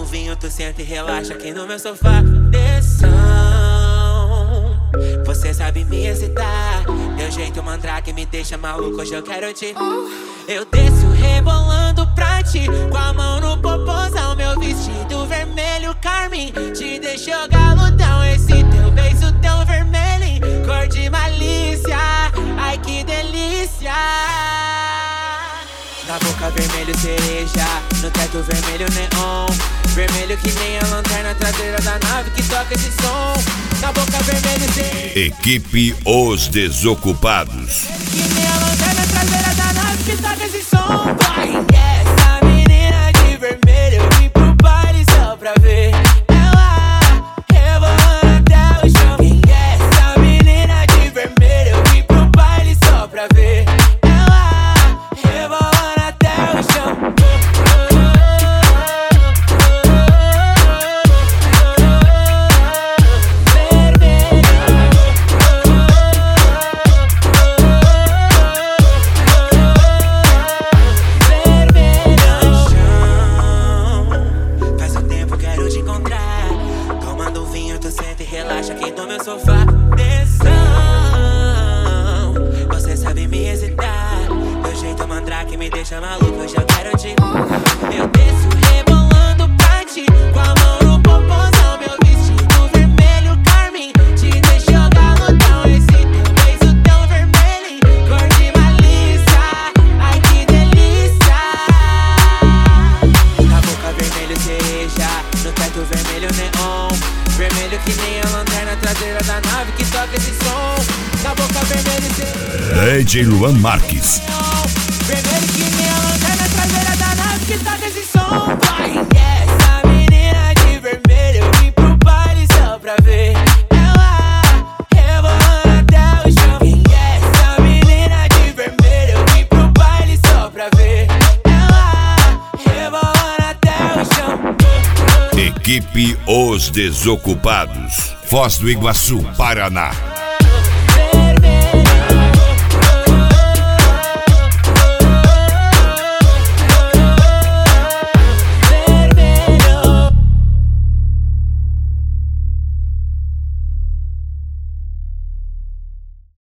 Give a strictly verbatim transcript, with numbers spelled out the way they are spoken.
um vinho, tu senta e relaxa aqui no meu sofá. Desção, você sabe me excitar. Teu jeito mandrake me deixa maluco, hoje eu quero te. Eu desço rebolando pra ti, com a mão no popozão. Meu vestido vermelho carmim te deixou galudão. Esse teu beijo tão vermelho, cor de malícia. Ai que delícia. Na boca vermelho cereja, no teto vermelho neon. Vermelho que nem a lanterna traseira da nave que toca esse som. Na boca vermelho cereja. Equipe Os Desocupados. Que nem a lanterna traseira da nave que toca esse som. Vai, essa menina de vermelho, eu vim pro baile só pra ver ela rebolando até o chão. Quem é essa menina de vermelho, eu vim pro baile só pra ver ela rebolando até o chão. Relaxa aqui no meu sofá. Desção, você sabe me excitar. Teu jeito mandrake me deixa maluco, hoje eu quero te. Eu desço rebolando pra ti, com a mão no popozão. Meu vestido vermelho carmim te deixou galudão. Esse teu beijo tão vermelho, cor de malícia. Ai que delícia. Na boca vermelho cereja, no teto vermelho neon. Vermelho que nem a lanterna traseira da nave que toca esse som. Na boca vermelho cereja. D J Luan Marques. Vermelho que nem a lanterna traseira da nave que toca esse som. Vai, essa menina de vermelho, eu vim pro baile só pra ver ela rebolando até o chão. Quem é essa menina de vermelho, eu vim pro baile só pra ver ela rebolando até o chão. Equipe Os Desocupados. Foz do Iguaçu, Paraná.